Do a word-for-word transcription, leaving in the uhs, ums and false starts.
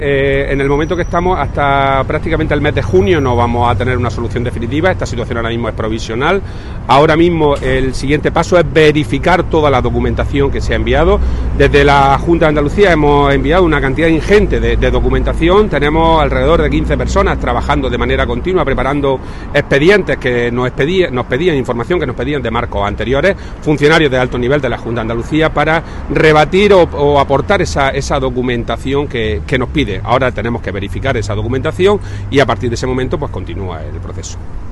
Eh, en el momento que estamos, hasta prácticamente el mes de junio no vamos a tener una solución definitiva. Esta situación ahora mismo es provisional. Ahora mismo el siguiente paso es verificar toda la documentación que se ha enviado. Desde la Junta de Andalucía hemos enviado una cantidad ingente de, de documentación. Tenemos alrededor de quince personas trabajando de manera continua, preparando expedientes que nos pedían, nos pedían información que nos pedían de marcos anteriores, funcionarios de alto nivel de la Junta de Andalucía, para rebatir o, o aportar esa, esa documentación que, que nos pide. Ahora tenemos que verificar esa documentación y a partir de ese momento pues continúa el proceso.